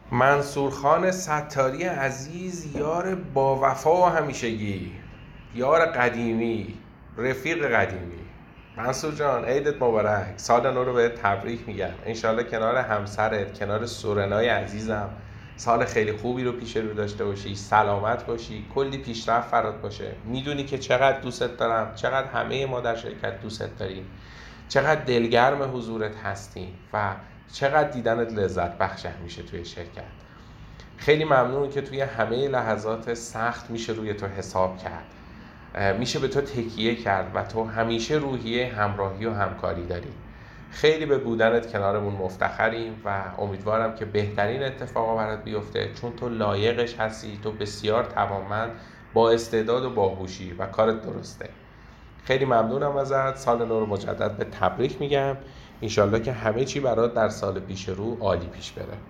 منصورخان ستاری عزیز، یار با وفا و همیشگی، یار قدیمی، رفیق قدیمی. منصور جان، عیدت مبارک، سال نو رو بهت تبریک میگم. انشالله کنار همسرت، کنار سورنای عزیزم سال خیلی خوبی رو پیش رو داشته باشی، سلامت باشی، کلی پیشرفت فرات باشه. میدونی که چقدر دوستت دارم، چقدر همه ما در شرکت دوستت داریم، چقدر دلگرم حضورت هستیم و چقدر دیدنت لذت بخش میشه توی شرکت. خیلی ممنون که توی همه لحظات سخت میشه روی تو حساب کرد، میشه به تو تکیه کرد و تو همیشه روحیه همراهی و همکاری داری. خیلی به بودنت کنارمون مفتخریم و امیدوارم که بهترین اتفاقا برات بیفته، چون تو لایقش هستی. تو بسیار توانمند، با استعداد و باهوشی و کارت درسته. خیلی ممنونم ازت. سال نو رو مجدد به تبریک میگم. انشالله که همه چی برات در سال پیش رو عالی پیش بره.